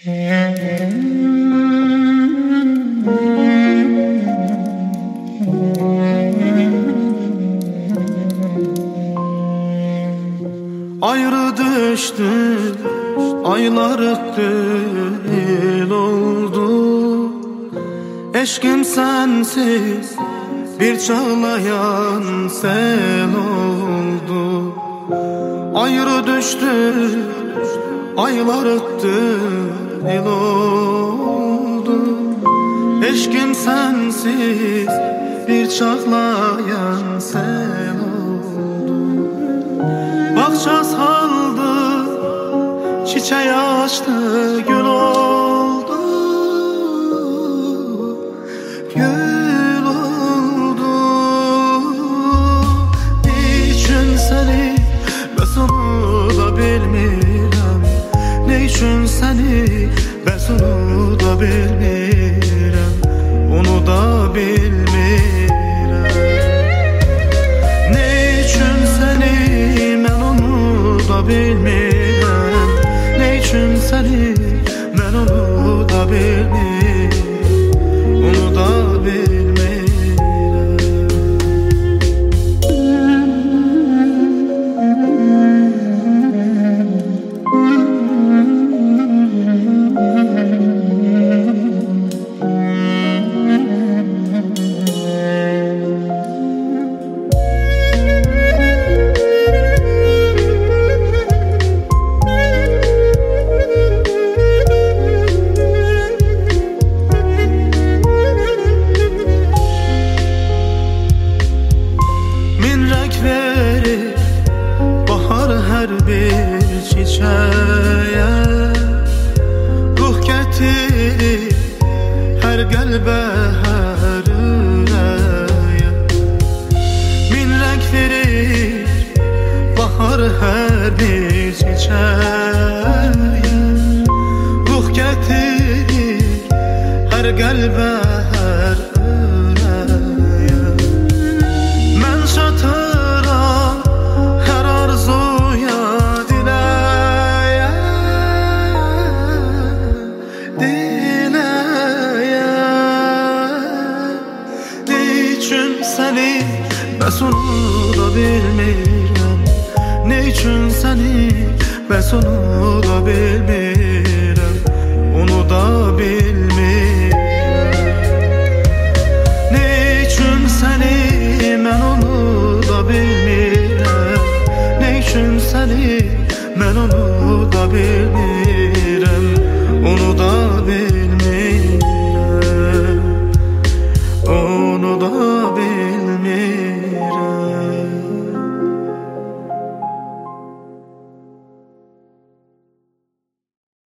Ayrı düştük, aylar öttü, yıl oldu. Eşkim sensiz bir çağlayan sel oldu. Ayrı düştük, aylar öttü, yıl oldu. Eşkim sensiz bir çağlayan sel oldu. Bahçe saldı, çiçeği açtı, gül oldu, gül oldu. Niçin seni ben onu da bilmirəm, ne için seni ben onu da bilmirəm, onu da bilmirəm. Bilmirəm, ne için seni ben onu da bilmirəm, onu da bilmirəm. Verir bahar her bir çiçeğe, ruh getirir her qəlbə, hər ürəyə. Min rəng verir bahar hər bir çiçeğe, ruh getirir hər qəlbə, hər ürəyə. Mən çatıram her arzuya, diləyə, diləyə. Niçin seni bəs onu da bilmirəm, niçin seni bəs onu da bilmirəm, onu da bilmirəm. Niçin seni mən onu da bilmirəm, ne için seni ben onu da bilmirəm.